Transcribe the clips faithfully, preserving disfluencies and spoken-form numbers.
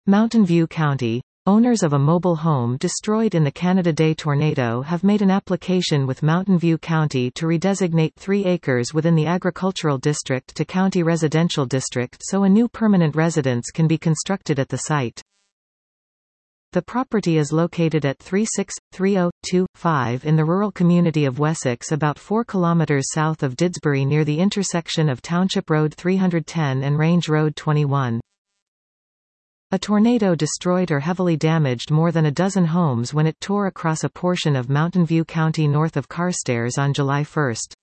Mountain View County. Owners of a mobile home destroyed in the Canada Day tornado have made an application with Mountain View County to redesignate three acres within the agricultural district to county residential district so a new permanent residence can be constructed at the site. The property is located at three six three zero two five in the rural community of Wessex, about four kilometres south of Didsbury, near the intersection of Township Road three hundred ten and Range Road twenty-one. A tornado destroyed or heavily damaged more than a dozen homes when it tore across a portion of Mountain View County north of Carstairs on July first.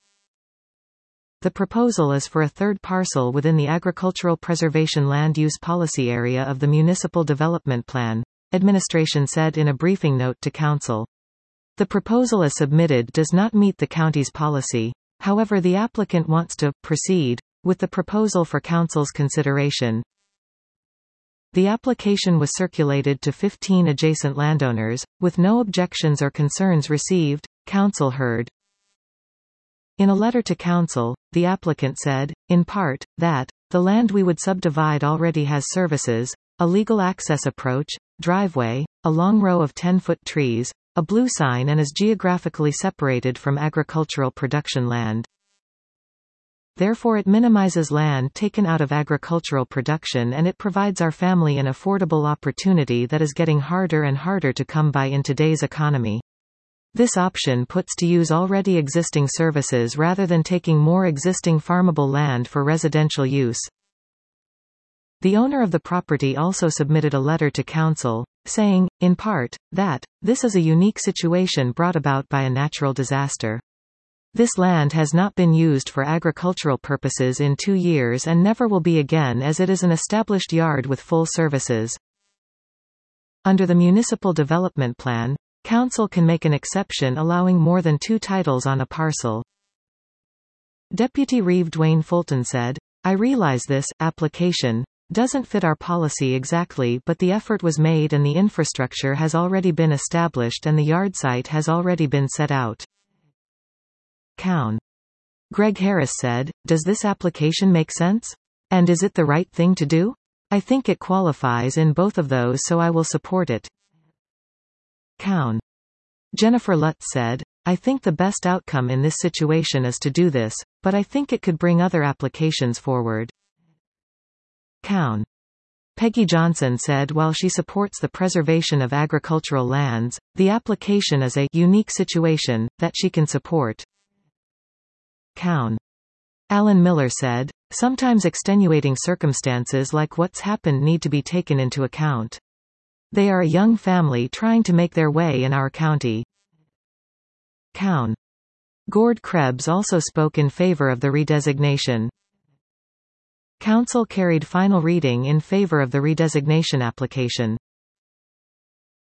The proposal is for a third parcel within the Agricultural Preservation Land Use Policy area of the Municipal Development Plan, administration said in a briefing note to Council. The proposal as submitted does not meet the county's policy. However, the applicant wants to proceed with the proposal for Council's consideration. The application was circulated to fifteen adjacent landowners, with no objections or concerns received, Council heard. In a letter to Council, the applicant said, in part, that, the land we would subdivide already has services, a legal access approach, driveway, a long row of ten-foot trees, a blue sign, and is geographically separated from agricultural production land. Therefore it minimizes land taken out of agricultural production, and it provides our family an affordable opportunity that is getting harder and harder to come by in today's economy. This option puts to use already existing services rather than taking more existing farmable land for residential use. The owner of the property also submitted a letter to Council, saying, in part, that, this is a unique situation brought about by a natural disaster. This land has not been used for agricultural purposes in two years and never will be again, as it is an established yard with full services. Under the Municipal Development Plan, Council can make an exception allowing more than two titles on a parcel. Deputy Reeve Dwayne Fulton said, I realize this application doesn't fit our policy exactly, but the effort was made and the infrastructure has already been established and the yard site has already been set out. Cown. Greg Harris said, does this application make sense? And is it the right thing to do? I think it qualifies in both of those, so I will support it. Cown. Jennifer Lutz said, I think the best outcome in this situation is to do this, but I think it could bring other applications forward. Cown. Peggy Johnson said while she supports the preservation of agricultural lands, the application is a unique situation that she can support. Cown. Alan Miller said, sometimes extenuating circumstances like what's happened need to be taken into account. They are a young family trying to make their way in our county. Cown. Gord Krebs also spoke in favor of the redesignation. Council carried final reading in favor of the redesignation application.